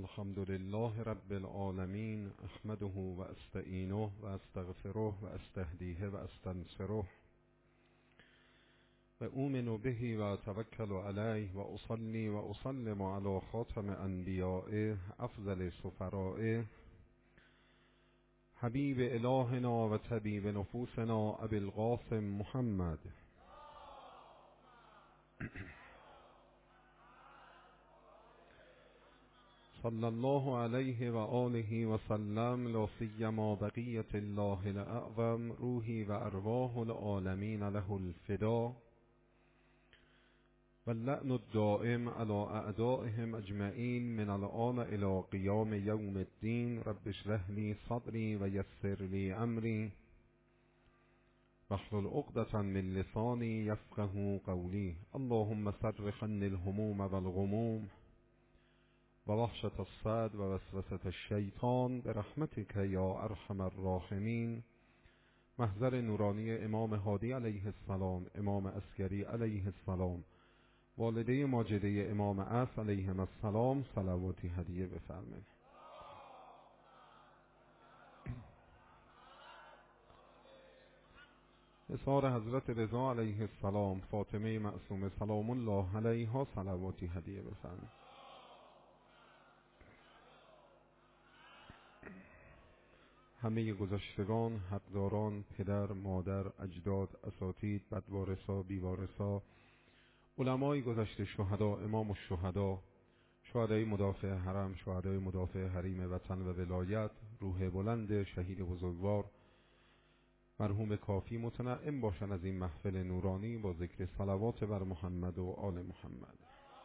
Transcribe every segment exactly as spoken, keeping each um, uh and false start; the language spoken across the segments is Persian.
الحمد لله رب العالمين احمده و استعینه و استغفره و استهدیه و استنصره و اؤمن به و اتوکل علیه و اصلی و اسلم علی خاتم انبیائه افضل سفرائه حبیب الهنا و طبیب نفوسنا ابی القاسم محمد صلی الله علیه و آله و سلم، لا سیما بقیة الله الاعظم روحی و ارواح العالمین له الفدا و اللعن الدائم علی اعدائهم اجمعین من الآن الی قیام یوم الدین. رب اشرح لی صدری و یسر لی امری واحلل عقدة من لسانی یفقهوا قولی. اللهم صرف عني الهموم والغموم و وحشة الصدر و وسوسة الشیطان برحمتک یا ارحم الراحمین. محضر نورانی امام هادی علیه السلام، امام عسکری علیه السلام، والده ماجده امام عصر علیهم السلام، صلواتی هدیه بفرمایید. اظهار حضرت رضا علیه السلام، فاطمه معصومه سلام الله علیها، صلواتی هدیه بفرمایید. همه گذشتگان، حقداران، پدر، مادر، اجداد، اساتید، بدوارثا، بیوارثا، علمای گذشته، شهدا، امام الشهدا، شهدای مدافع حرم، شهدای مدافع حریم وطن و ولایت، روح بلند شهید بزرگوار مرحوم کافی متنعم باشن از این محفل نورانی با ذکر صلوات بر محمد و آل محمد.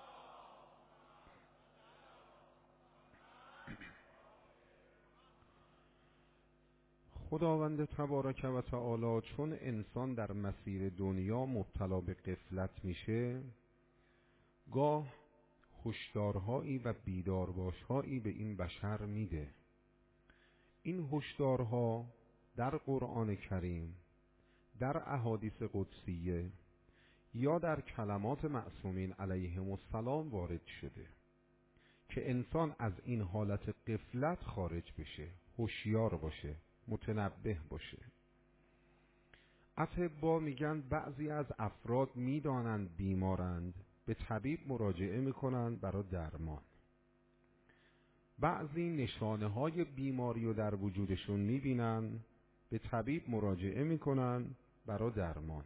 خداوند تبارک و تعالی چون انسان در مسیر دنیا مبتلا به غفلت میشه، گاه هشدارهایی و بیدارباشهایی به این بشر میده. این هشدارها در قرآن کریم، در احادیث قدسیه یا در کلمات معصومین علیهم السلام وارد شده که انسان از این حالت غفلت خارج بشه، هوشیار باشه، متنبه باشه. اطباء میگن بعضی از افراد میدانند بیمارند، به طبیب مراجعه میکنند برای درمان. بعضی نشانه های بیماری رو در وجودشون میبینن، به طبیب مراجعه میکنن برای درمان.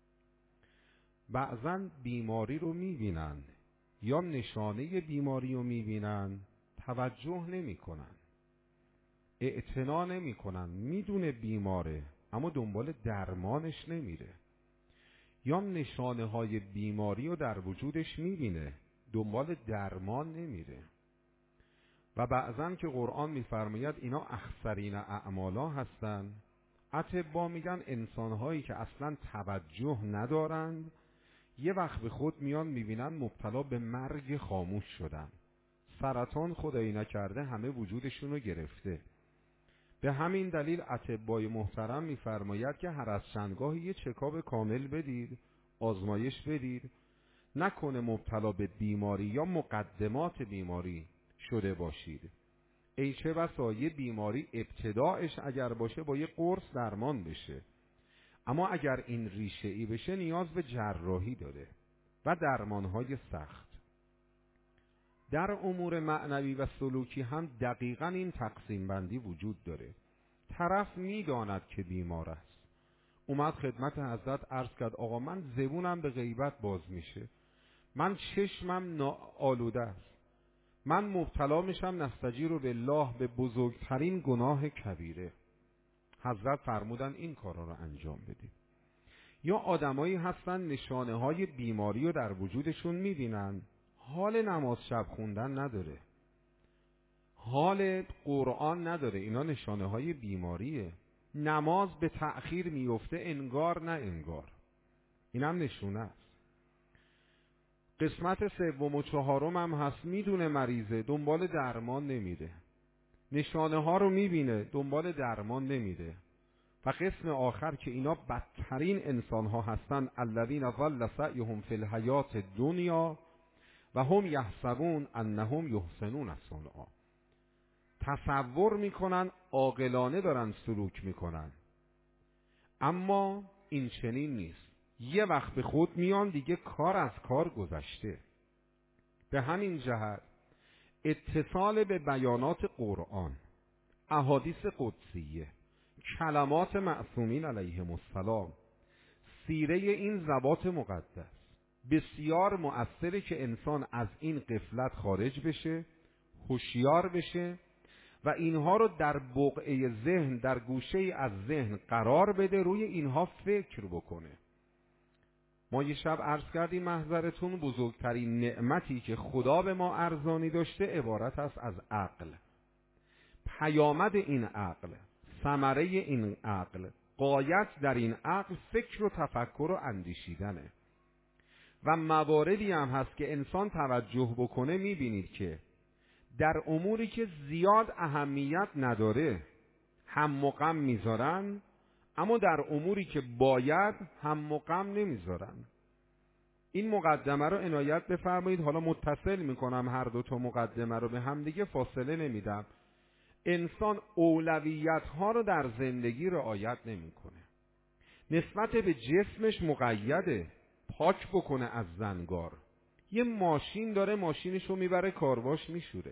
بعضا بیماری رو میبینن یا نشانه بیماری رو میبینن، توجه نمیکنن، اعتنا نمیکنن، میدونه بیماره اما دنبال درمانش نمیره. یا نشانه های بیماری رو در وجودش میبینه، دنبال درمان نمیره. و بعضن که قرآن میفرماید اینا اخسرین اعمالا هستن، اطباء میگن انسانهایی که اصلا توجه ندارند، یه وقت به خود میان میبینن مبتلا به مرگ خاموش شدن. سرطان خدایی نکرده همه وجودشون رو گرفته. به همین دلیل اطبای محترم میفرماید که هر از چندگاهی یه چکاپ کامل بدید، آزمایش بدید، نکنه مبتلا به بیماری یا مقدمات بیماری شده باشید. ای چه بسا یه بیماری ابتداعش اگر باشه با یه قرص درمان بشه، اما اگر این ریشه ای بشه نیاز به جراحی داره و درمانهای سخت. در امور معنوی و سلوکی هم دقیقاً این تقسیم بندی وجود داره. طرف میداند که بیمار است، اومد خدمت حضرت عرض کرد آقا من زبونم به غیبت باز میشه، من چشمم آلوده است، من مبتلا میشم نستجیر بالله به بزرگترین گناه کبیره. حضرت فرمودن این کارا رو انجام بدید. یا آدمایی هستن نشانه های بیماری رو در وجودشون میبینن، حال نماز شب خوندن نداره، حال قرآن نداره، اینا نشانه های بیماریه. نماز به تأخیر میفته انگار نه انگار، این هم نشونه است. قسمت سوم و چهارم هم هست، میدونه مریضه دنبال درمان نمیره، نشانه ها رو میبینه دنبال درمان نمیره. و قسم آخر که اینا بدترین انسان ها هستن، الذین ضل سعیهم فی الحیات الدنیا و هم یحسبون انهم یحسنون صنعا. تصور میکنن عاقلانه دارن سلوک میکنن، اما این چنین نیست. یه وقت به خود میان دیگه کار از کار گذشته. به همین جهت اتصال به بیانات قرآن، احادیث قدسیه، کلمات معصومین علیهم السلام، سیره این ذوات مقدس بسیار مؤثره که انسان از این غفلت خارج بشه، هوشیار بشه و اینها رو در بقعه ذهن، در گوشه از ذهن قرار بده، روی اینها فکر بکنه. ما یه شب عرض کردیم محضرتون، بزرگترین نعمتی که خدا به ما ارزانی داشته عبارت است از عقل. پیامد این عقل، ثمره این عقل، غایت در این عقل فکر و تفکر و اندیشیدنه. و مواردی هم هست که انسان توجه بکنه میبینید که در اموری که زیاد اهمیت نداره هم و غم میذارن، اما در اموری که باید هم و غم نمیذارن. این مقدمه رو عنایت بفرمایید. حالا متصل میکنم هر دو تا مقدمه رو به هم دیگه، فاصله نمیدم. انسان اولویت ها رو در زندگی رعایت نمیکنه. نسبت به جسمش مقیده، پاک بکنه از زنگار. یه ماشین داره، ماشینش رو میبره کارواش میشوره.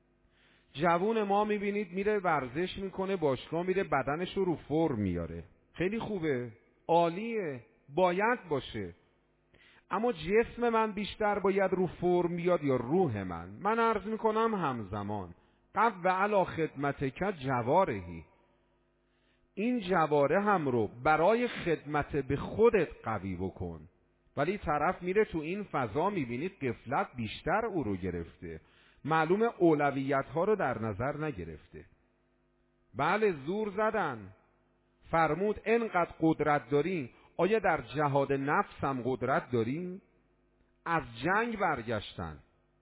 جوون ما میبینید میره ورزش میکنه، باشگاه میره، بدنش رو رو فرم میاره. خیلی خوبه، عالیه، باید باشه. اما جسم من بیشتر باید رو فرم بیاد یا روح من؟ من عرض میکنم همزمان قد و علا خدمتک جوارحی، این جواره هم رو برای خدمت به خودت قوی بکن. ولی طرف میره تو این فضا، میبینید غفلت بیشتر او رو گرفته، معلوم اولویت ها رو در نظر نگرفته. بله زور زدن، فرمود انقدر قدرت دارین، آیا در جهاد نفس هم قدرت دارین؟ از جنگ برگشتن.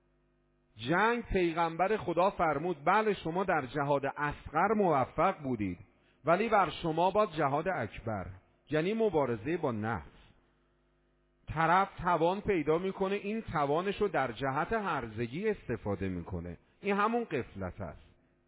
جنگ پیغمبر خدا فرمود بله شما در جهاد اصغر موفق بودید، ولی بر شما با جهاد اکبر، یعنی مبارزه با نفس. طرف توان پیدا میکنه، این توانش رو در جهت هرزگی استفاده میکنه. این همون غفلت است.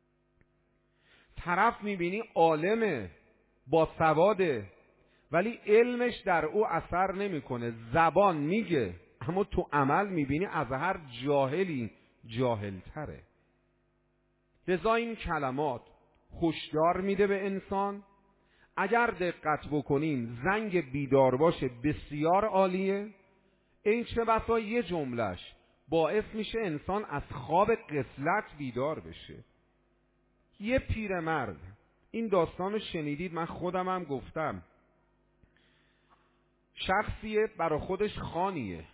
طرف میبینی عالمه، با سواده، ولی علمش در او اثر نمیکنه. زبان میگه اما تو عمل میبینی از هر جاهلی جاهلتره. لذا این کلمات هشدار میده به انسان. اگر دقت بکنیم زنگ بیدار باشه بسیار عالیه. این چه بسا یه جملش باعث میشه انسان از خواب غفلت بیدار بشه. یه پیرمرد، این داستانو شنیدید، من خودم هم گفتم، شخصیه برا خودش خانیه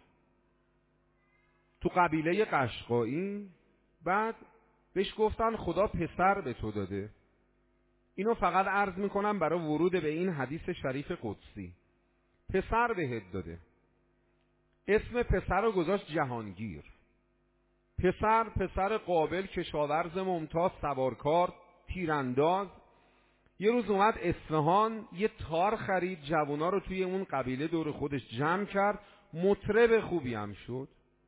تو قبیله قشقایی. بعد بهش گفتن خدا پسر به تو داده. اینو فقط عرض میکنم برای ورود به این حدیث شریف قدسی. پسر بهت داده، اسم پسر رو گذاشت جهانگیر. پسر پسر قابل، کشاورز ممتاز، سوارکار، تیرانداز. یه روز اومد اصفهان، یه تار خرید، جوونا رو توی اون قبیله دور خودش جمع کرد، مطرب خوبی هم شد.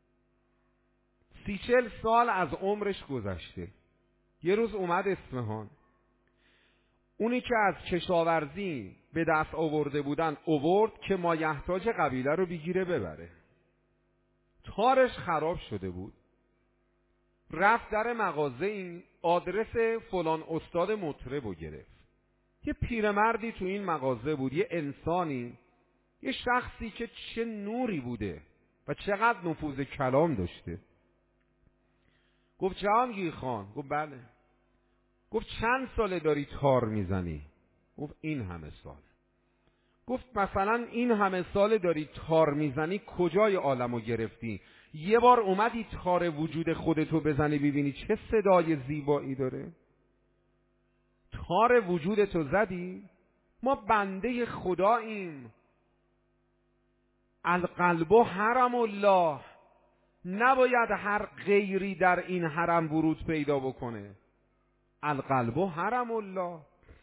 سی چل سال از عمرش گذشته. یه روز اومد اصفهان، اونی که از کشاورزی به دست آورده بودن آورد که مایحتاج قبیله رو بگیره ببره. تارش خراب شده بود. رفت در مغازه، این آدرس فلان استاد مطرب رو گرفت. یه پیرمردی تو این مغازه بود، یه انسانی، یه شخصی که چه نوری بوده و چقدر نفوذ کلام داشته. گفت جهانگیر خان. گفت بله. گفت چند ساله داری تار میزنی؟ گفت این همه سال. گفت مثلا این همه سال داری تار میزنی، کجای عالمو گرفتی؟ یه بار اومدی تار وجود خودتو بزنی ببینی چه صدای زیبایی داره؟ تار وجودتو زدی؟ ما بنده خداییم. القلب حرم الله، نباید هر غیری در این حرم ورود پیدا بکنه. القلب حرم الله.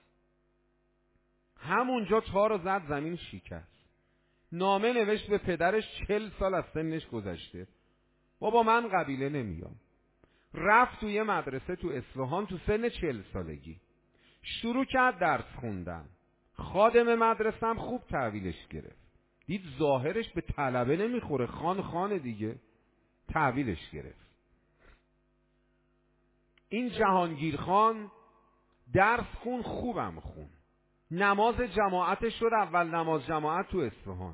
همونجا تار رو زد، زمین شکست. نامه نوشت به پدرش، چل سال از سنش گذشته، بابا من قبیله نمیام. رفت توی مدرسه تو اصفهان تو سن چهل سالگی، شروع کرد درس خوندن. خادم مدرسه هم خوب تحویلش گرفت، دید ظاهرش به طلبه نمیخوره، خان خانه دیگه، تحویلش گرفت. این جهانگیر خان درس خون، خوبم خون، نماز جماعتش شد اول نماز جماعت تو اصفهان،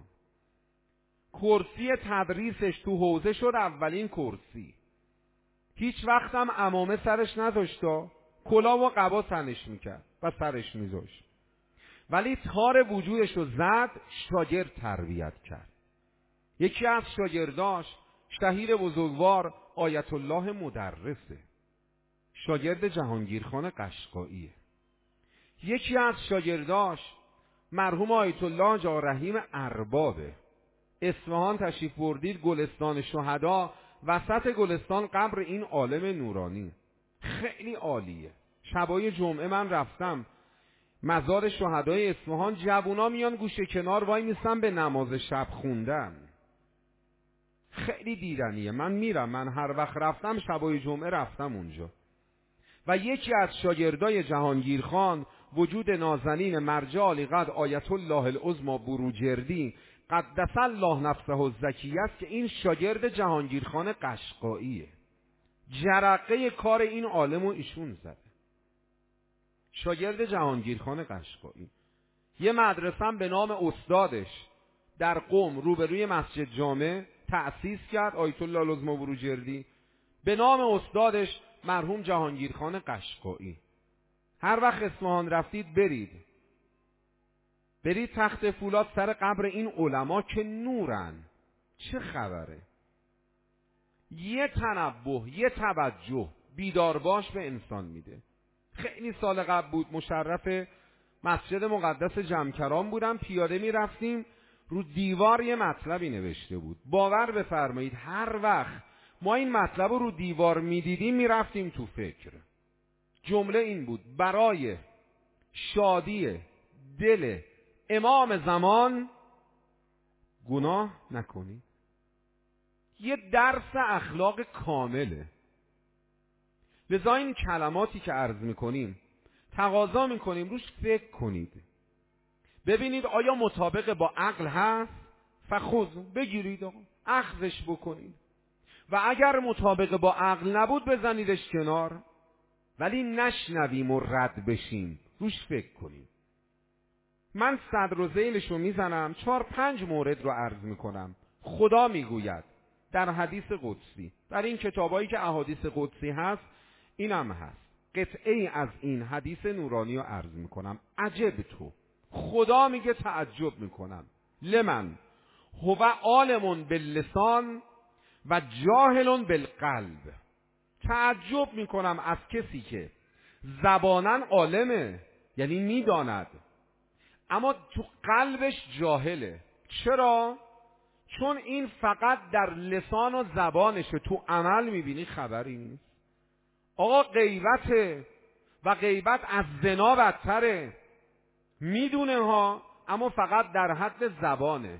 کرسی تدریسش تو حوزه شد اولین کرسی، هیچ وقت هم عمامه سرش نذاشتا، کلاه و قبا تنش میکرد و سرش میذاشت، ولی تار وجودش رو زد، شاگرد تربیت کرد. یکی از شاگرداش شهیر بزرگوار آیت الله مدرسه، شاگرد جهانگیرخان قشقاییه. یکی از شاگرداش مرحوم آیت الله جارحیم اربابه. اصفهان تشریف بردید، گلستان شهدا، وسط گلستان قبر این عالم نورانی، خیلی عالیه. شبای جمعه من رفتم مزار شهدای اصفهان، جوونا میان گوشه کنار وای میستن به نماز شب خوندن، خیلی دیدنیه. من میرم، من هر وقت رفتم شبای جمعه رفتم اونجا. و یکی از شاگردای جهانگیر خان وجود نازنین مرجع عالی قدر آیت الله العظمی بروجردی قدس الله نفسه الزکیه است که این شاگرد جهانگیر خان قشقاییه، جرقه کار این عالم رو ایشون زده، شاگرد جهانگیر خان قشقایی. یه مدرسه به نام استادش در قم روبروی مسجد جامع تأسیس کرد آیت الله العظمی بروجردی، به نام استادش مرحوم جهانگیر خان قشقایی. هر وقت اصفهان رفتید برید برید تخت فولاد سر قبر این علما که نورن، چه خبره. یه تنبه، یه توجه، بیدار باش به انسان میده. خیلی سال قبل بود، مشرف مسجد مقدس جمکران بودم، پیاده میرفتیم، رو دیوار یه مطلبی نوشته بود. باور بفرمایید هر وقت ما این مطلب رو رو دیوار میدیدیم میرفتیم تو فکر. جمله این بود: برای شادی دل امام زمان گناه نکنی. یه درس اخلاق کامله. لذا این کلماتی که عرض میکنیم تقاضا میکنیم روش فکر کنید، ببینید آیا مطابق با عقل هست، فخذ بگیرید آقا اخذش بکنید، و اگر مطابق با عقل نبود بزنیدش کنار، ولی نشنویم و رد بشیم، روش فکر کنیم. من صدر و ذیلش رو میزنم، چهار پنج مورد رو عرض میکنم. خدا میگوید در حدیث قدسی، در این کتابایی که احادیث قدسی هست اینم هست، قطعه از این حدیث نورانی رو عرض میکنم. عجب تو، خدا میگه تعجب میکنم، لمن هو عالم باللسان و جاهل بالقلب. تعجب میکنم از کسی که زبانن عالمه، یعنی میداند، اما تو قلبش جاهله. چرا؟ چون این فقط در لسان و زبانشه، تو عمل میبینی خبری نیست. آقا غیبته، و غیبت از زنا بدتره، میدونه ها، اما فقط در حد زبانه.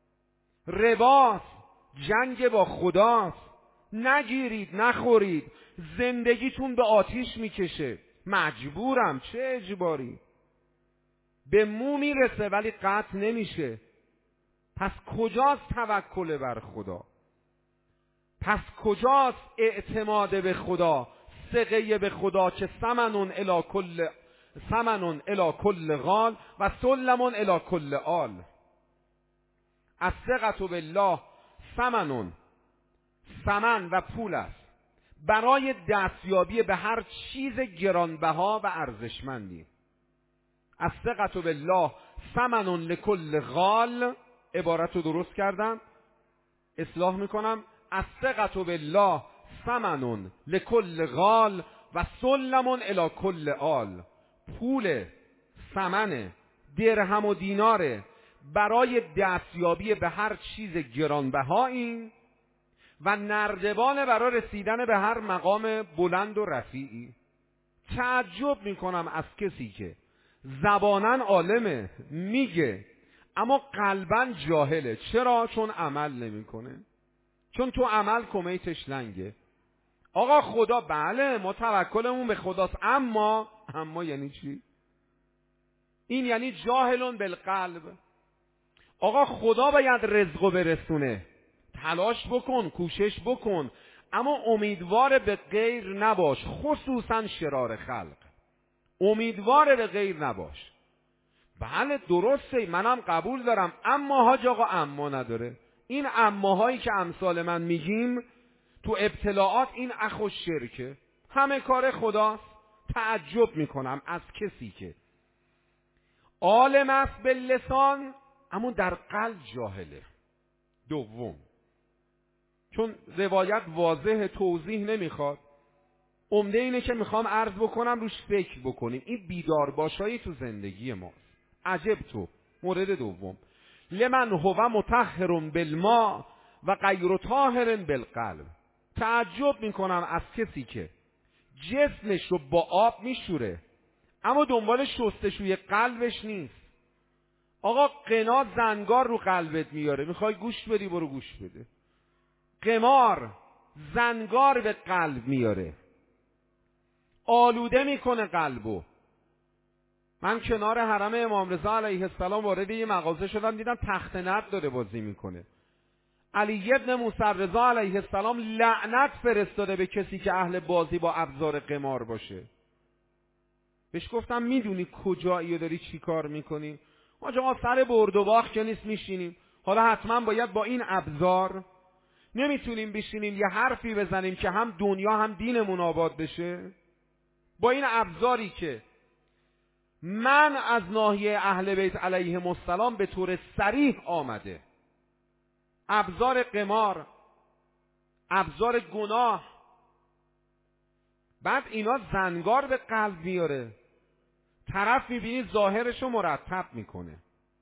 رباست، جنگ با خداست، نگیرید نخورید، زندگیتون به آتیش میکشه. مجبورم، چه اجباری؟ به مو میرسه ولی قطع نمیشه. پس کجاست توکل بر خدا؟ پس کجاست اعتماد به خدا، ثقه به خدا که ثمنون الی کل ثمنون الی کل غال و سلمون الی کل آل. الثقة بالله ثمنون، ثمن و پول است برای دستیابی به هر چیز گرانبها و ارزشمندی. الثقة بالله ثمنون لکل غال، عبارت رو درست کردم، اصلاح میکنم. الثقة بالله ثمنون لکل غال و سلمون الی کل آل. پول، ثمن، درهم و دیناره برای دستیابی به هر چیز گرانبهایی و نردبان برای رسیدن به هر مقام بلند و رفیعی. تعجب میکنم از کسی که زبانن عالمه، میگه، اما قلبن جاهله. چرا؟ چون عمل نمیکنه، چون تو عمل کمیتش لنگه. آقا خدا، بله ما توکلمون به خداست، اما اما یعنی چی؟ این یعنی جاهلون بالقلب. آقا خدا باید رزقو برسونه، تلاش بکن، کوشش بکن، اما امیدوار به غیر نباش، خصوصا شرار خلق. امیدوار به غیر نباش. بله درسته، منم قبول دارم، اما حاج آقا اما نداره. این اماهایی که امثال من میگیم تو ابتلاعات، این اخو شرکه، همه کار خداست. تعجب میکنم از کسی که عالم است به لسان اما در قلب جاهله. دوم، چون روایت واضح توضیح نمیخواد، عمده اینه که میخوام عرض بکنم روش فکر بکنیم. این بیدار باشایی تو زندگی ماست. عجب تو. مورد دوم، لمن هو مطهر بالماء و غیر طاهر بالقلب. تعجب میکنم از کسی که جسمش رو با آب میشوره اما دنبال شستشوی قلبش نیست. آقا قنا زنگار رو قلبت میاره، میخوای گوش بدی برو گوش بده. قمار زنگار به قلب میاره، آلوده میکنه قلبو. من کنار حرم امام رضا علیه السلام وارد یه مغازه شدم، دیدم تخت نرد داره بازی میکنه. علی ابن موسی رضا علیه السلام لعنت فرستاده به کسی که اهل بازی با ابزار قمار باشه. بهش گفتم میدونی کجایی و داری چی کار میکنی؟ آقا سر برد و باخت که نیست میشینیم، حالا حتما باید با این ابزار نمیتونیم بشینیم یه حرفی بزنیم که هم دنیا هم دینمون آباد بشه؟ با این ابزاری که من از ناحیه اهل بیت علیهم السلام به طور صریح آمده، ابزار قمار، ابزار گناه، بعد اینا زنگار به قلب میاره. طرف میبینی ظاهرشو مرتب میکنه.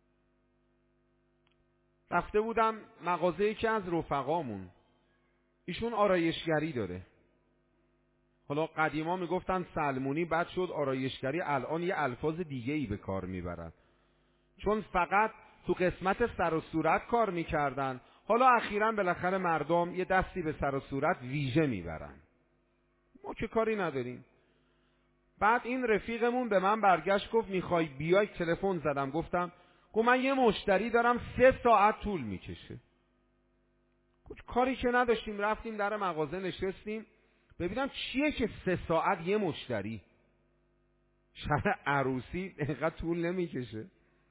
رفته بودم مغازه یکی از رفقامون، ایشون آرایشگری داره. حالا قدیما میگفتن سلمونی، بعد شد آرایشگری، الان یه الفاظ دیگه ای به کار میبرن، چون فقط تو قسمت سر و صورت کار میکردن، حالا اخیراً بالاخره مردم یه دستی به سر و صورت ویژه میبرن. ما که کاری نداریم. بعد این رفیقمون به من برگشت گفت میخوای بیای؟ تلفن زدم، گفتم گفت من یه مشتری دارم سه ساعت طول میکشه. گفت کاری که نداشتیم، رفتیم در مغازه نشستیم ببینم چیه که سه ساعت یه مشتری. شب عروسی اینقدر طول نمیکشه.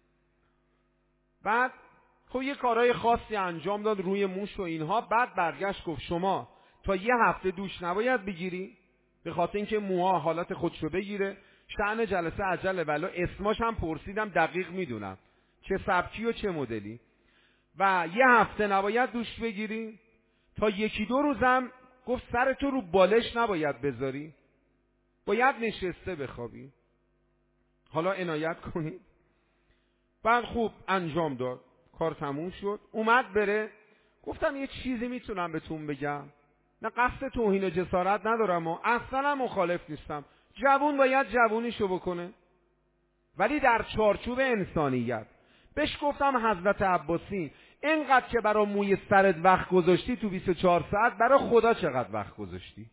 بعد خب یه کارهای خاصی انجام داد روی موش و اینها. بعد برگشت گفت شما تا یه هفته دوش نباید بگیری، به خاطر اینکه موها حالت خودشو بگیره. شأن جلسه عجله، ولی اسماش هم پرسیدم دقیق میدونم چه سبکی و چه مدلی. و یه هفته نباید دوش بگیری، تا یکی دو روزم گفت سر تو رو بالش نباید بذاری، باید نشسته بخوابی. حالا عنایت کنید. بعد خوب انجام داد، کار تموم شد، اومد بره. گفتم یه چیزی میتونم بهتون بگم، نه قصد توهین و جسارت ندارم و اصلا مخالف نیستم، جوون باید جوونیشو بکنه، ولی در چارچوب انسانیت. بهش گفتم حضرت عباسی اینقدر که برای موی سرت وقت گذاشتی تو بیست و چهار ساعت، برای خدا چقدر وقت گذاشتی؟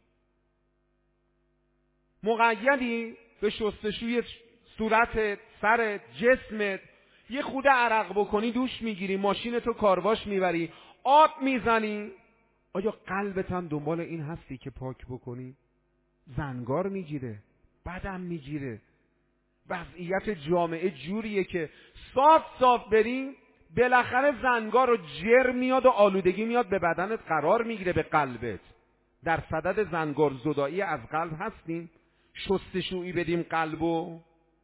مقیدی به شستشوی صورتت، سرت، جسمت، یه خود عرق بکنی دوش میگیری، ماشینتو کارواش میبری، آب میزنی. آیا قلبت هم دنبال این هستی که پاک بکنی؟ زنگار میگیره، بدم میگیره. وضعیت جامعه جوریه که صاف صاف بری بالاخره زنگار و جر میاد و آلودگی میاد به بدنت، قرار میگیره به قلبت. در صدد زنگار زدایی از قلب هستیم؟ شستشویی بدیم قلبو.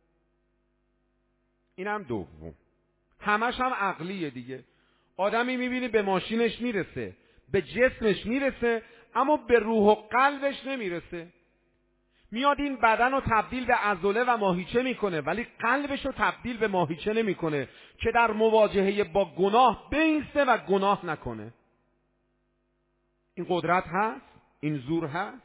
اینم دوم. همش هم عقلیه دیگه. آدمی میبینی به ماشینش میرسه، به جسمش میرسه، اما به روح و قلبش نمیرسه. میاد این بدن رو تبدیل به عضله و ماهیچه میکنه، ولی قلبش رو تبدیل به ماهیچه نمیکنه که در مواجهه با گناه بایسته و گناه نکنه. این قدرت هست، این زور هست.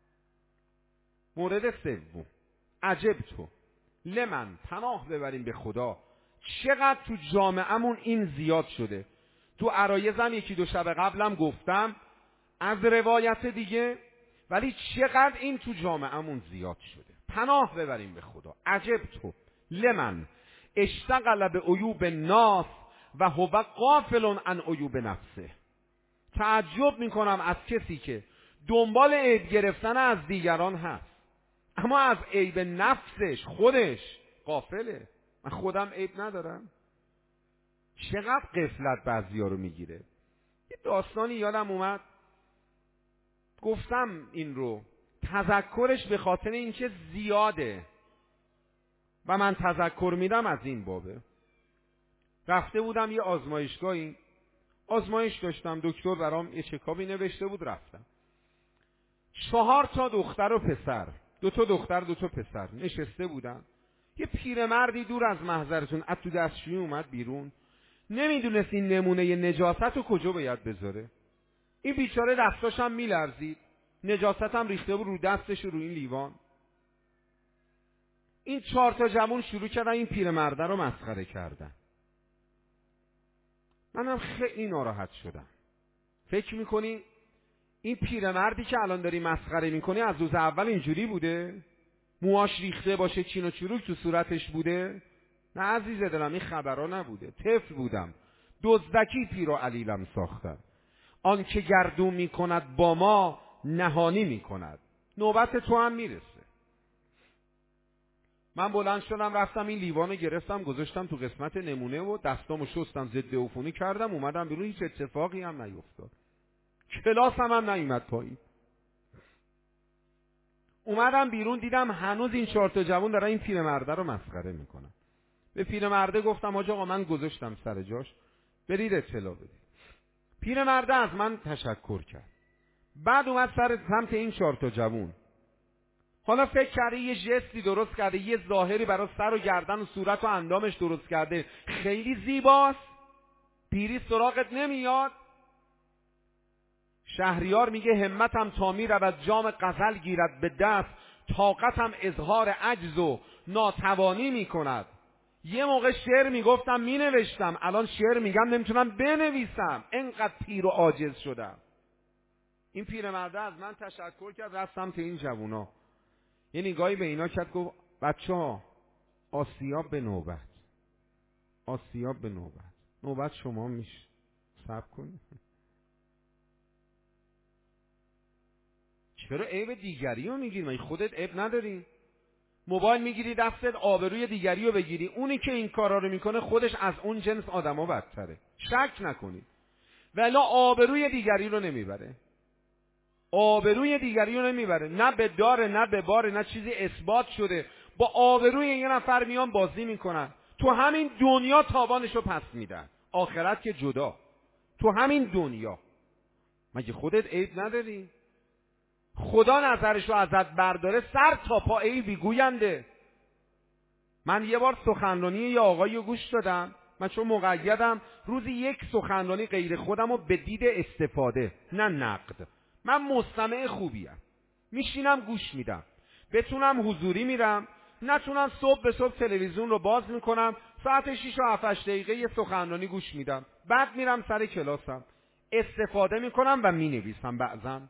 مورد سوم، عجب تو، لمن پناه ببریم به خدا. چقدر تو جامعهمون این زیاد شده. تو عرایزم یکی دو شب قبلم گفتم، از روایت دیگه ولی چقدر این تو جامعهمون زیاد شده. پناه ببریم به خدا. عجب تو لمن اشتغل به عیوب الناس و هو غافل عن عیوب نفسه. تعجب میکنم از کسی که دنبال عیب گرفتن از دیگران هست اما از عیب نفسش خودش غافله. من خودم عیب ندارم. چقدر غفلت بعضیا رو میگیره. یه داستانی یادم اومد، گفتم این رو، تذکرش به خاطر اینکه زیاده و من تذکر میدم از این بابه. رفته بودم یه آزمایشگاهی، آزمایش داشتم، دکتر برام یه چکابی نوشته بود، رفتم. چهار تا دختر و پسر، دو تا دختر دو تا پسر نشسته بودن. یه پیرمردی دور از محضرتون از تو دستشویی اومد بیرون، نمیدونست این نمونه نجاست رو کجا باید بذاره. این بیچاره دستاش هم میلرزید، نجاست هم ریخته بود رو دستش رو این لیوان. این چهار تا جوان شروع کردن این پیرمرده رو مسخره کردن. منم خیلی ناراحت شدم. فکر میکنی این پیرمردی که الان داری مسخره میکنی از روز اول اینجوری بوده؟ موهاش ریخته باشه، چین و چروک تو صورتش بوده؟ نه عزیز دلم، این خبرها نبوده. طفل بودم، دزدکی پیر و علیلم ساختم. آن که گردون میکند با ما نهانی میکند. نوبت تو هم میرسه. من بلند شدم رفتم این لیوانو گرفتم گذاشتم تو قسمت نمونه و دستامو شستم، ضد عفونی کردم، اومدم بیرون. هیچ اتفاقی هم نیفتاد. کلاسم هم نیومد پایین. اومدم بیرون دیدم هنوز این چهار تا جوان دارن این پیرمرده رو مسخره میکنن. به پیرمرده گفتم آقا آقا من گذاشتم سر جاش، برید اطلاع بدید. پیرمرده از من تشکر کرد. بعد اومد سر سمت این چهار تا جوان. حالا فکر کرده یه ژستی درست کرده، یه ظاهری برای سر و گردن و صورت و اندامش درست کرده، خیلی زیباست، پیری سراغت نمیاد. شهریار میگه همتم تا می رود جام غزل گیرد به دست، طاقتم اظهار عجز و ناتوانی میکند. یه موقع شعر میگفتم مینوشتم، الان شعر میگم نمیتونم بنویسم، انقدر پیر و عاجز شدم. این پیرمرده از من تشکر کرد، رفت سمت این جوونا، یه نگاهی به اینا کرد، گفت بچه‌ها آسیاب به نوبت، آسیاب به نوبت، نوبت شما میشه، صبر کنید. چرا عیب دیگری رو میگیری؟ من خودت عیب نداری؟ موبایل میگیری دستت آبروی دیگری رو بگیری، اونی که این کارا رو میکنه خودش از اون جنس آدما بدتره، شک نکنید. ولی آبروی دیگری رو نمیبره، آبروی دیگری رو نمیبره، نه به داره نه به باره، نه چیزی اثبات شده. با آبروی یه نفر میان بازی میکنن، تو همین دنیا تاوانش رو پس میدن، آخرت که جدا. تو همین دنیا مگه خودت عیب نداری؟ خدا نظرش رو ازت برداره، سر تا پا عیبی گوینده. من یه بار سخنرانی یه آقایی رو گوش دادم، من چون مقیدم روزی یک سخنرانی غیر خودم رو به دید استفاده نه نقد. من مستمع خوبیم، میشینم گوش میدم، بتونم حضوری میرم، نتونم صبح به صبح تلویزیون رو باز میکنم، ساعت شیش و هفت دقیقه یه سخنرانی گوش میدم، بعد میرم سر کلاسم استفاده میکنم و مینویسم. بعضا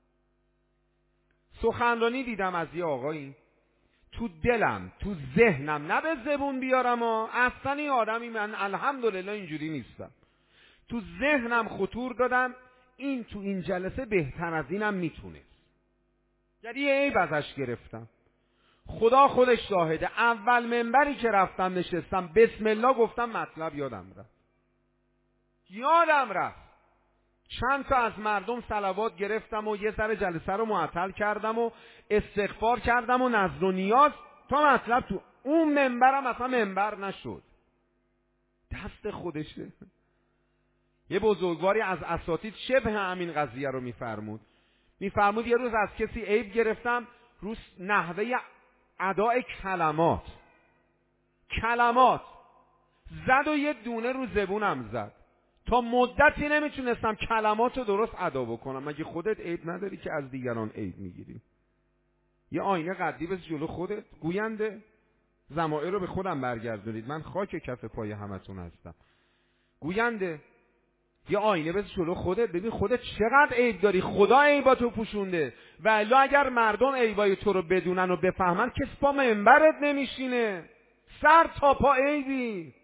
سخنرانی دیدم از یه آقایی، تو دلم تو ذهنم نه به زبون بیارم و اصلا این آدمی من الحمدلله اینجوری نیستم، تو ذهنم خطور دادم این تو این جلسه بهتر از اینم میتونست. یعنی یه عیب ازش گرفتم. خدا خودش شاهده، اول منبری که رفتم نشستم بسم الله گفتم، مطلب یادم رفت یادم رفت چند تا از مردم صلوات گرفتم و یه سر جلسه رو معطل کردم و استغفار کردم و نذر و نیاز تا مطلب تو اون منبرم اصلا منبر نشد. دست خودشه. یه بزرگواری از اساتید شبه همین قضیه رو میفرمود. میفرمود یه روز از کسی عیب گرفتم روز نحوه اداء کلمات کلمات زد و یه دونه رو زبونم زد، تا مدتی نمیتونستم کلمات رو درست ادا بکنم. مگه خودت عیب نداری که از دیگران عیب میگیری؟ یه آینه قدی بس جلو خودت، گوینده ضمائر رو به خودم برگردونید، من خاک کف پای همتون هستم. گوینده یه آینه بذار جلو خودت، ببین خودت چقدر عیب داری. خدا عیباتو پوشونده. و الا اگر مردم عیبای تو رو بدونن و بفهمن کس پا منبرت نمیشینه، سر تا پا عیبی.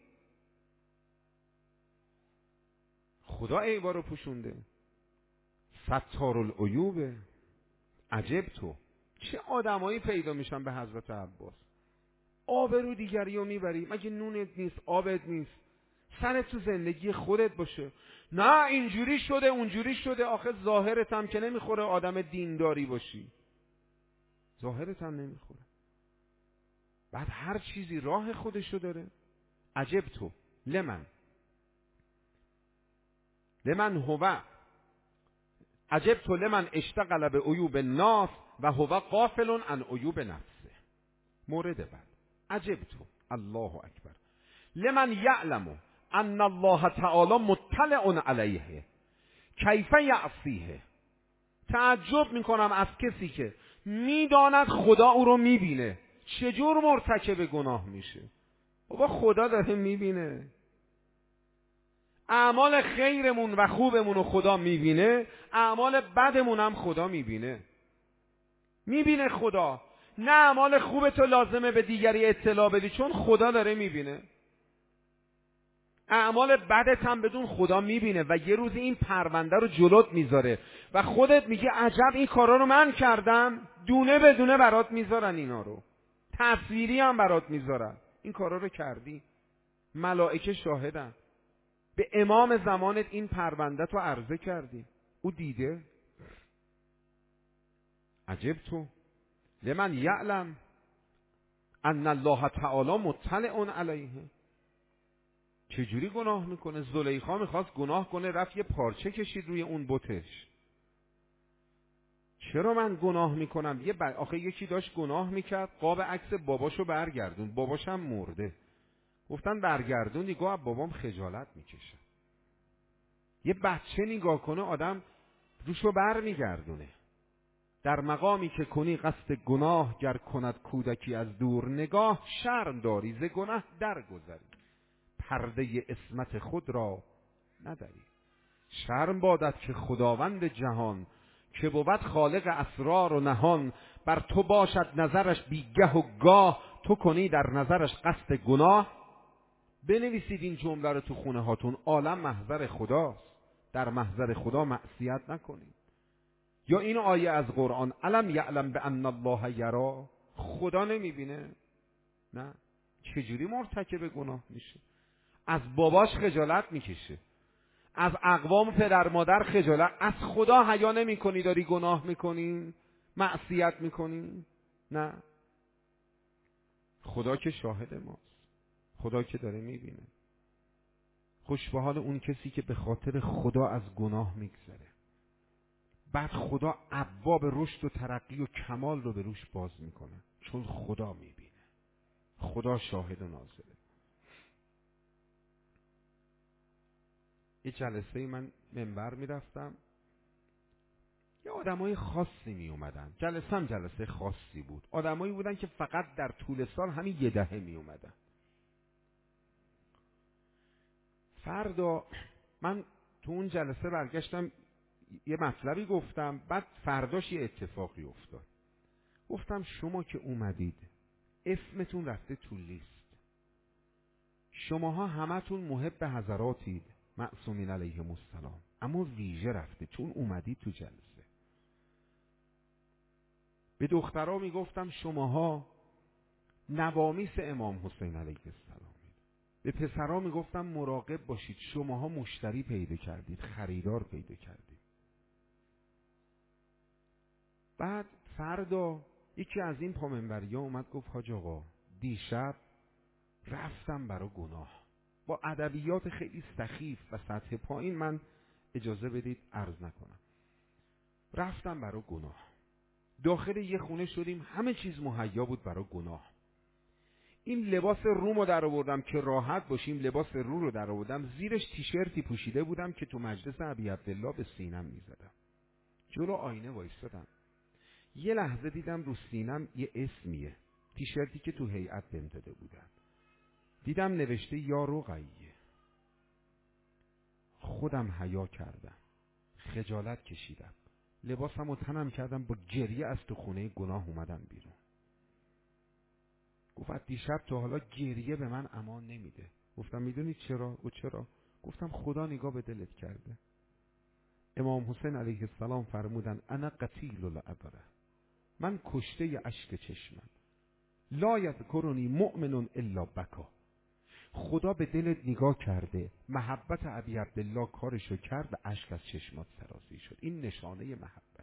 خدا عیبا رو پوشونده، ستار العیوبه. عجب تو چه آدمایی پیدا میشن به حضرت عباس. آبرو دیگری رو میبری، مگه نونت نیست، آبت نیست، سرت تو زندگی خودت باشه. نه اینجوری شده اونجوری شده. آخه ظاهرت هم که نمیخوره آدم دینداری باشی، ظاهرت هم نمیخوره. بعد هر چیزی راه خودشو داره. عجب تو لمن لمن هو عجب تو لمن اشتغل به عیوب الناس و هو غافل عن عیوب نفسه. مورد بعد، عجب تو الله اکبر لمن یعلم ان الله تعالی مطلع علیه کیف یعصیه. تعجب میکنم از کسی که میداند خدا او رو میبینه چجور مرتکب گناه میشه. بابا خدا داره میبینه، اعمال خیرمون و خوبمون رو خدا میبینه، اعمال بدمون هم خدا میبینه. میبینه خدا. نه اعمال خوب تو لازمه به دیگری اطلاع بدی چون خدا داره میبینه. اعمال بدت هم بدون خدا میبینه و یه روز این پرونده رو جلوت میذاره و خودت میگه عجب این کارا رو من کردم. دونه بدونه برات میذارن اینا رو، تصویری هم برات میذارن. این کارا رو کردی، ملائکه شاهدن. به امام زمانت این پرونده تو عرضه کردی، او دیده. عجب تو لمن یعلم ان الله تعالی مطلع علیه. چجوری گناه میکنه؟ زلیخا میخواست گناه کنه، رفت یه پارچه کشید روی اون بتش. چرا من گناه میکنم؟ یه بر... آخه یکی داشت گناه میکرد، قاب عکس باباشو برگردون، باباشم مرده. گفتن برگردون، نگاه بابام خجالت میکشه. یه بچه نگاه کنه آدم روشو بر میگردونه. در مقامی که کنی قصد گناه، گر کند کودکی از دور نگاه، شرم داری ز گناه درگذری، پرده عصمت خود را نداری. شرم بادت که خداوند جهان، که بود خالق اسرار و نهان، بر تو باشد نظرش بیگه و گاه، تو کنی در نظرش قصد گناه. بنویسید این جمله رو تو خونه هاتون. عالم محضر خداست، در محضر خدا معصیت نکنید. یا این آیه از قرآن، الم یعلم بان الله یری. خدا نمیبینه؟ نه. چجوری مرتکب گناه میشه؟ از باباش خجالت میکشه، از اقوام پدر مادر خجالت. از خدا حیا نمیکنی داری گناه میکنی، معصیت میکنی؟ نه. خدا که شاهد ماست، خدا که داره میبینه. خوش به حال اون کسی که به خاطر خدا از گناه میگذره، بعد خدا ابواب رشد و ترقی و کمال رو به روش باز میکنه، چون خدا میبینه، خدا شاهد و ناظره. یه جلسه من منبر میرفتم، یه آدمای خاصی می اومدن. جلسه هم جلسه خاصی بود. آدمایی بودن که فقط در طول سال همین یه دهه می اومدن. فردا من تو اون جلسه برگشتم یه مطلبی گفتم، بعد فرداش یه اتفاقی افتاد. گفتم شما که اومدید اسمتون رفته تو لیست، شماها همتون محب حضراتید معصومین علیهم السلام، اما ویژه رفته چون اومدید تو جلسه. به دخترها میگفتم شماها نوامیس امام حسین علیه السلام. به پسرها میگفتم مراقب باشید، شماها مشتری پیدا کردید، خریدار پیدا کردید. بعد فردا یکی از این پامنبریا اومد گفت حاج آقا دیشب رفتم برای گناه. با ادبیات خیلی سخیف و سطح پایین، من اجازه بدید عرض نکنم. رفتم برای گناه. داخل یه خونه شدیم، همه چیز مهیا بود برای گناه. این لباس رومو در آوردم که راحت باشیم، لباس رو رو در آوردم، زیرش تیشرتی پوشیده بودم که تو مجلس ابی عبدالله به سینم میزدم. جلو آینه وایستادم، یه لحظه دیدم رو سینم یه اسمیه، تیشرتی که تو هیئت بهم داده بودن. دیدم نوشته یا رقیه. خودم حیا کردم، خجالت کشیدم، لباسم و تنم کردم، با گریه از تو خونه گناه اومدم بیرون. گفت دیشب تا حالا گریه به من امان نمیده. گفتم میدونی چرا؟ و چرا؟ گفتم خدا نگاه به دلت کرده. امام حسین علیه السلام فرمودن انا قتیل العبره، من کشته اشک چشمم. لا یذکرنی مؤمن الا بکا. خدا به دلت نگاه کرده، محبت ابی عبدالله کارشو کرد و اشک از چشمات سرازیر شد. این نشانه محبت.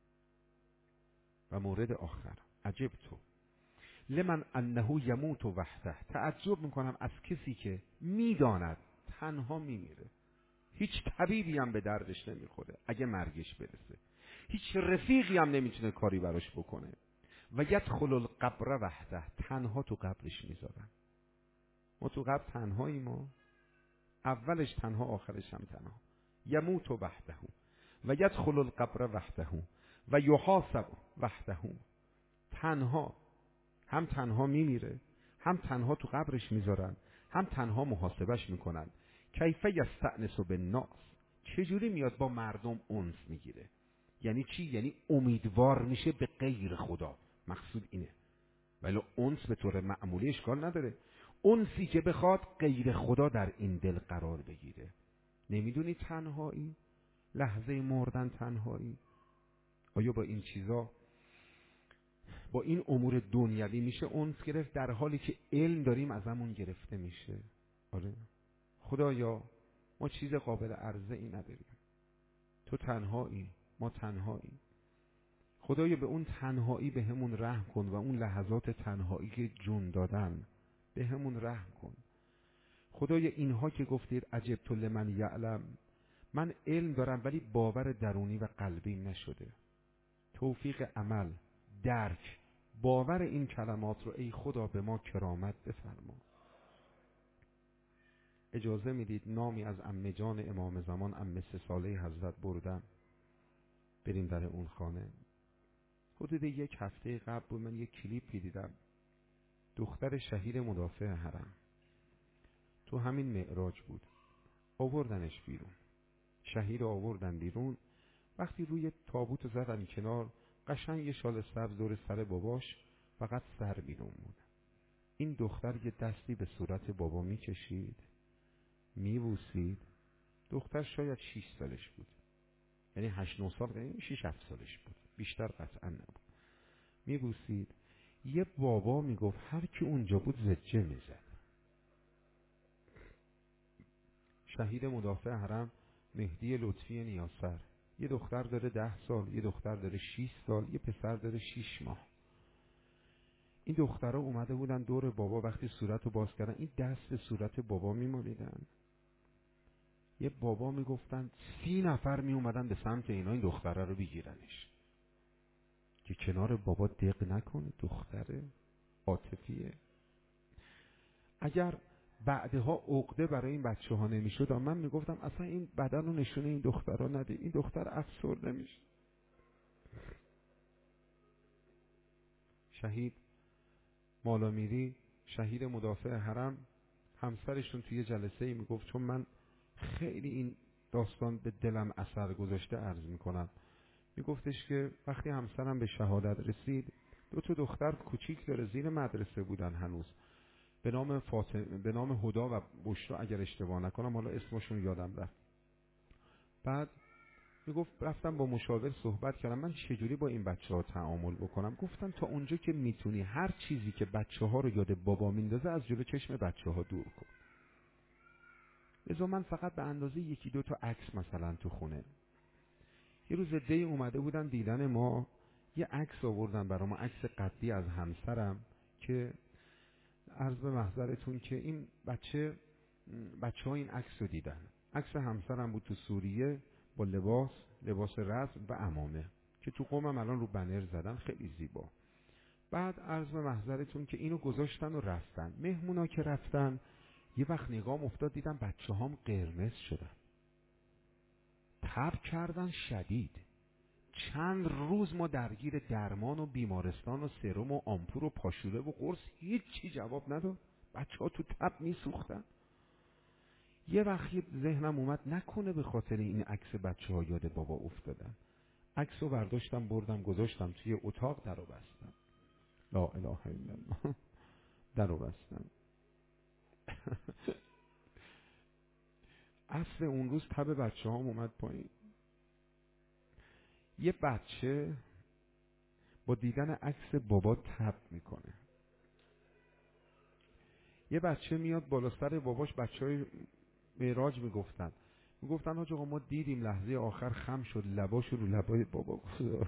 و مورد آخر، عجب تو لمن انه یموت وحده، تعجب میکنم از کسی که میداند تنها میمیره، هیچ طبیبی هم به دردش نمیخوره اگه مرگش برسه، هیچ رفیقی هم نمیتونه کاری براش بکنه. و یدخل القبر وحده، تنها تو قبرش میذارن. ما تو قبر تنهایی، ما اولش تنها آخرش هم تنها. یموت وحده و یدخل القبر وحده و یحاسب وحده، تنها، هم تنها میمیره، هم تنها تو قبرش میذارن، هم تنها محاسبش میکنن. کیف یستأنس بالناس، چجوری میاد با مردم انس میگیره؟ یعنی چی؟ یعنی امیدوار میشه به غیر خدا. مقصود اینه. ولی انس به طور معمولی اشکال نداره، انسی که بخواد غیر خدا در این دل قرار بگیره. نمیدونی تنهایی، لحظه مردن تنهایی، آیا با این چیزا، با این امور دنیوی میشه انس گرفت، در حالی که علم داریم ازمون گرفته میشه؟ آره خدایا ما چیز قابل عرضه ای نداریم، تو تنهایی، ما تنهایی. خدایا به اون تنهایی به همون رحم کن و اون لحظات تنهایی که جون دادن به همون رحم کن. خدایا اینها که گفتید عجب تو لمن یعلم، من علم دارم ولی باور درونی و قلبی نشده. توفیق عمل، درک، باور این کلمات رو ای خدا به ما کرامت بفرما. اجازه میدید نامی از عمه جان امام زمان، عمه سه ساله حضرت بردم بریم در اون خانه. حدود یک هفته قبل بود من یک کلیپی دیدم، دختر شهید مدافع حرم تو همین معراج بود، آوردنش بیرون، شهید آوردن بیرون. وقتی روی تابوت زدن کنار، قشنگ یه شال سبز دور سر باباش، فقط سر بیرون بود. این دختر یه دستی به صورت بابا میکشید، میبوسید. دختر شاید شیش سالش بود، یعنی هشت نه سال، یعنی شیش هفت سالش بود، بیشتر قطعا نبود. میبوسید. یه بابا میگفت هر کی اونجا بود زجه میزد. شهید مدافع حرم مهدی لطفی نیاسر، یه دختر داره ده سال، یه دختر داره شیش سال، یه پسر داره شیش ماه. این دخترها اومده بودن دور بابا، وقتی صورتو باز کردن این دست به صورت بابا میمالیدن. یه بابا میگفتن سی نفر می اومدن به سمت اینا این دختره رو بگیرنش، که کنار بابا دق نکنه، دختره عاطفیه. اگر بعدها عقده برای این بچه ها نمیشد، من میگفتم اصلا این بدن رو نشونه این دخترها نده، این دختر افسرده میشه. شهید مالامیری، شهید مدافع حرم، همسرشون توی جلسه ای میگفت، چون من خیلی این داستان به دلم اثر گذاشته عرض میکنم، میگفتش که وقتی همسرم به شهادت رسید، دو تا دختر کوچیک داره زیر مدرسه بودن هنوز، به نام فاطمه، به نام هدا و بشرا اگر اشتباه نکنم، حالا اسمشون یادم رفت. بعد میگفت رفتم با مشاور صحبت کردم، من چجوری با این بچه ها تعامل بکنم؟ گفتم تا اونجا که میتونی هر چیزی که بچه ها رو یاد بابا میندازه از جلو چشم بچه ها دور کن. لذا من فقط به اندازه یکی دو تا عکس مثلا تو خونه، یه روز دی اومده بودن دیدن ما، یه عکس آوردن برام، عکس قدی از همسرم، که عرض به محضرتون که این بچه بچه ها این عکس رو دیدن. عکس همسرم بود تو سوریه با لباس لباس رسم و عمامه، که تو قومم الان رو بنر زدن، خیلی زیبا. بعد عرض به محضرتون که اینو گذاشتن و رفتن. مهمونا که رفتن یه وقت نگام افتاد، دیدم بچه هام قرمز شدن، تب کردن شدید. چند روز ما درگیر درمان و بیمارستان و سرم و آمپور و پاشوله و قرص، هیچ چی جواب نداد. بچه ها تو تب میسوختن. یه وقتی ذهنم اومد نکنه به خاطر این عکس بچه ها یاد بابا افتادم. عکس رو برداشتم بردم گذاشتم توی اتاق، در رو بستم. لا اله الا الله. در رو بستم. عصر اون روز تب بچه ها اومد پایین. یه بچه با دیدن عکس بابا تب میکنه. یه بچه میاد بالا سر باباش. بچه های معراج میگفتن میگفتن حاج آقا ما دیدیم لحظه آخر خم شد لباش رو لبای بابا گذاشت.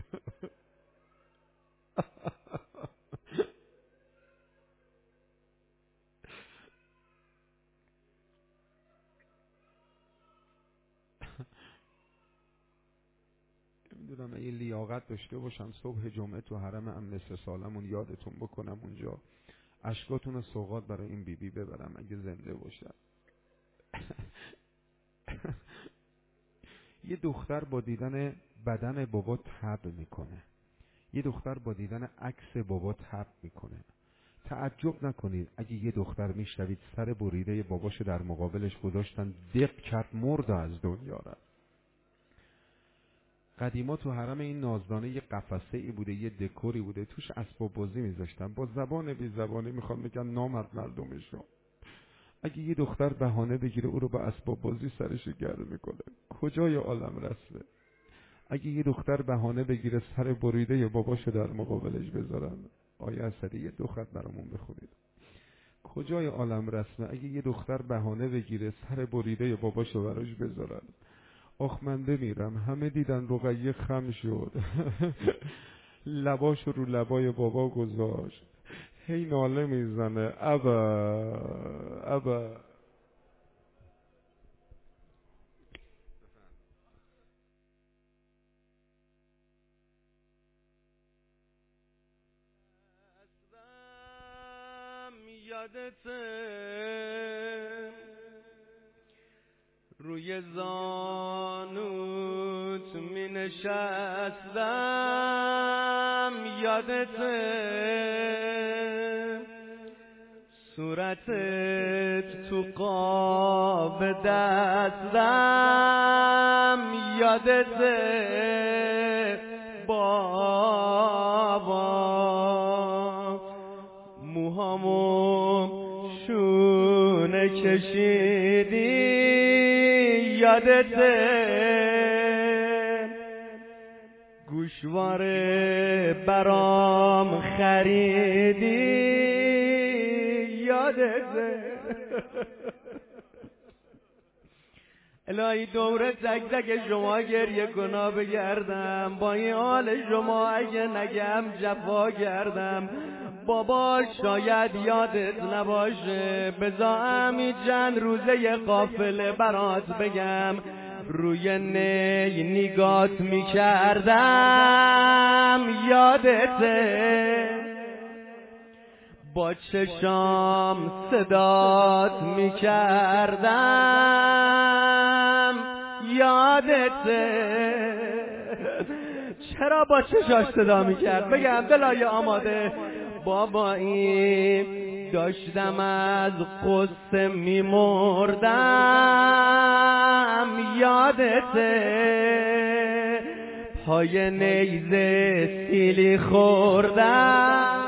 نمیدونم اگه لیاقت داشته باشم صبح جمعه تو حرم امن سالمون یادتون بکنم اونجا اشکاتون رو سوغات برای این بیبی بی ببرم اگه زنده باشم. یه دختر با دیدن بدن بابا تب میکنه. یه دختر با دیدن عکس بابا تب میکنه. تعجب نکنید اگه یه دختر میشنوید سر بریده باباشو در مقابلش گذاشتن دق کرد مرد از دنیا رفت. قدیما تو حرم این نازدانه یه قفسه ای بوده، یه دکوری بوده، توش اسباب بازی میذاشتن. با زبان بی زبانی میخوام بگن نامرد مردمشون. اگه یه دختر بهانه بگیره او رو با اسباب بازی سرش گرم میکنه، کجای عالم رسله؟ اگه یه دختر بهانه بگیره سر بریده باباشو در مقابلش بذارن، آیه اثری یه دو خط برامون بخونید. کجای عالم رسمه اگه یه دختر بهانه بگیره سر بریده باباشو براش بذارن؟ آخ من بمیرم. همه دیدن رقیه خم شد. لباشو رو لبای بابا گذاشت. هی ناله میزنه ابا ابا. یادته روی زانوت می نشستم، یادته صورتت تو قاب دستم، یادته بابا موهامو شونه کشیدی، یادته گوشواره برام خریدی، یادته الهی دور تک تک شما گریه گناه بگردم، با این حال شما اگه نگم جفا کردم. بابا شاید یادت نباشه، بذار همین چند روزه یه قافله برات بگم. روی نی نگات میکردم، یادته با چشام صدات میکردم، یادته چرا با چشاش صدا میکرد؟ بگم دلای آماده. بابایی داشتم از قصه میمردم، یادته پای نیزه سیلی خوردم.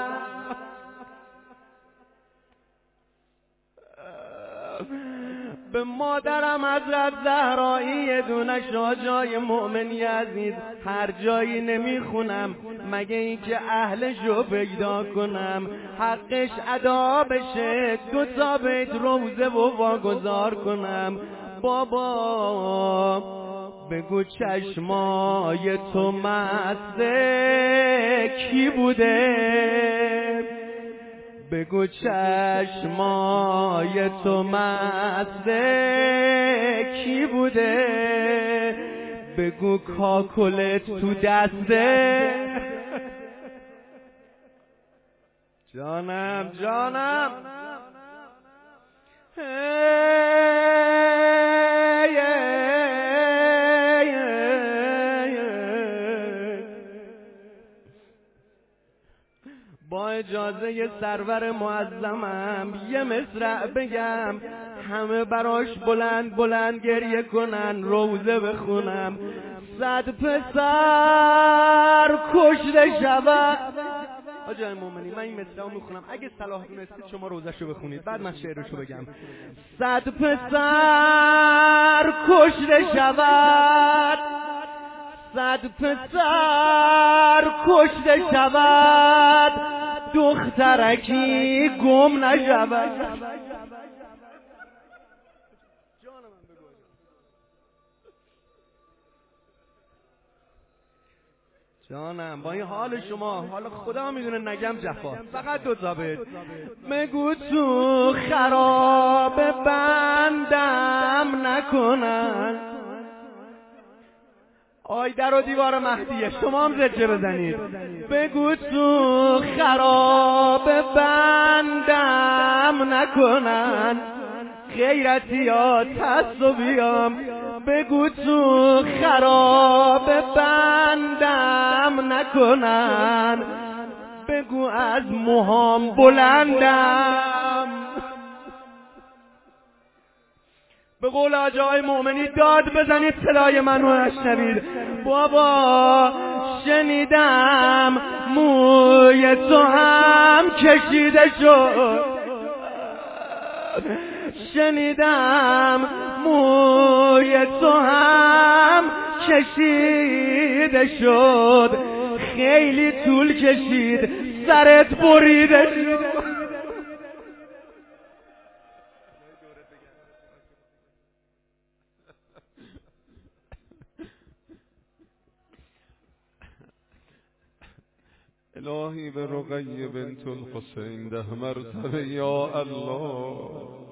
به مادرم حضرت زهرایی یه دونه شاجای مؤمنی عزیز هر جایی نمیخونم مگه اینکه اهلشو پیدا کنم حقش ادا بشه، دو تا بیت روزه و واگذار کنم. بابا بگو چشمای تو مسته کی بوده؟ بگو چشمای تو مسته کی بوده؟ بگو کاکلت تو دسته. جانم جانم با اجازه سرور معظمم یه مصرع بگم، همه براش بلند بلند گریه کنن، روزه بخونم. صد پسر کشته شود. آجای مومنی من این مصرع رو میخونم، اگه صلاح دونستید شما روزشو بخونید بعد من شعرشو بگم. صد پسر کشته شود، صد پسر کشته شود، دخترکی گم نشود. جانم با این حال شما، حالا خدا میدونه نگم جفا، فقط دو تا بیت. مگو تو خراب بندم نکنن. آی در و دیوار مهدیه، شما هم زجه بزنید. بگو تو خراب بندم نکنن، غیرتی ها تعصبیام. بگو تو خراب بندم نکنن، بگو از موهام بلندم. به قول آجای مومنی داد بزنید صدای منو اشنوید. بابا شنیدم موی تو هم کشیده شد، شنیدم موی تو هم کشیده شد، خیلی طول کشید سرت بریده شد. الهی به رقیه بنت الحسین ده مرتبه یا الله.